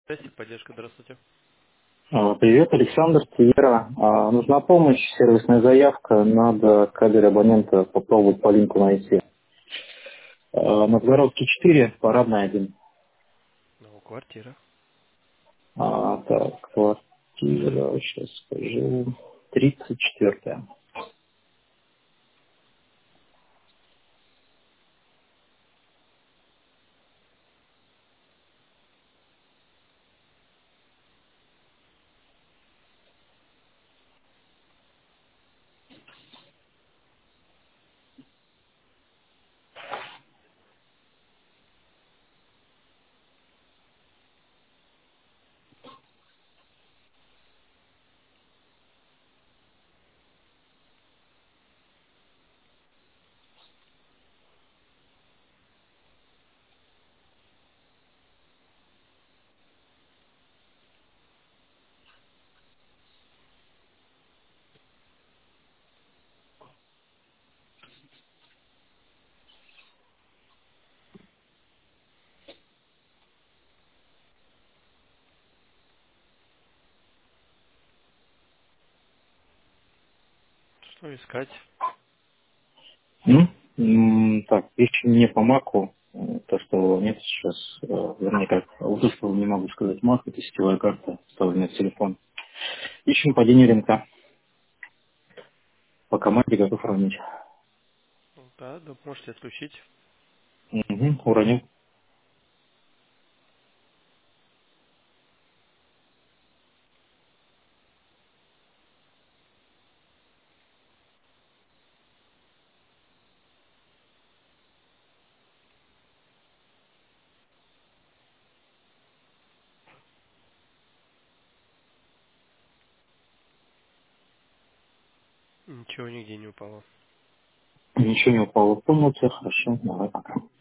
Здравствуйте, поддержка, здравствуйте. Привет, Александр, Тиера. Нужна помощь, сервисная заявка. Надо кабель абонента попробовать по линку найти. Новгородский 4, парадный 1. Ну, квартира. Так, квартира, сейчас скажу, 34-я. Что искать? Так, еще не по маку, то, что нет сейчас, вернее как, вот что не могу сказать, мак, это сетевая карта, вставленная в телефон. Ищем падение рынка. По команде готов равнять. Да, можете отключить. Уронил. Ничего нигде не упало. Ничего не упало в комнате. Хорошо, давай пока.